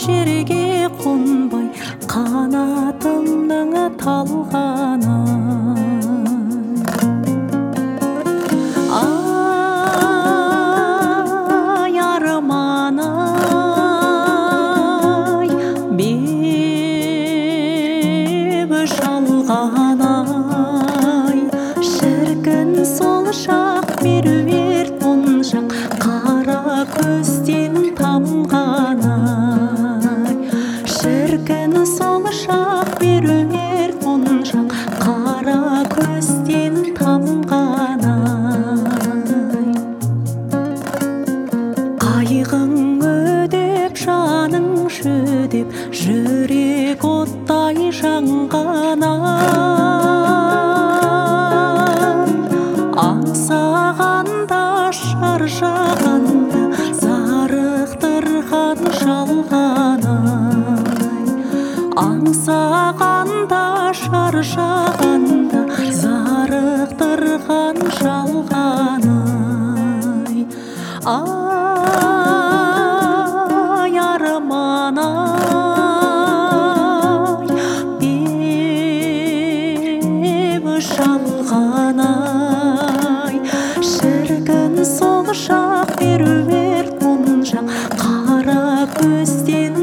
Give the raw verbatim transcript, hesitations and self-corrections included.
жерге қонбай қанатымның талғаны. Ай арман-ай, бебі жалған-ай, шіркін сол шақ меруерт моншақ қара көзден тамған-ай, шіркін сол шақ меруерт моншақ қара көзден тамған-ай. Қайғың өдеп жаның жүдеп жүрек оттай жанған-ай, аңсағанда шаршағанда зарықтырған жалған-ай, аңсағанда шаршағанда зарықтырған жалған-ай. Ай арман-ай, бебі жалған-ай, шіркін сол шақ меруерт моншақ қара көзден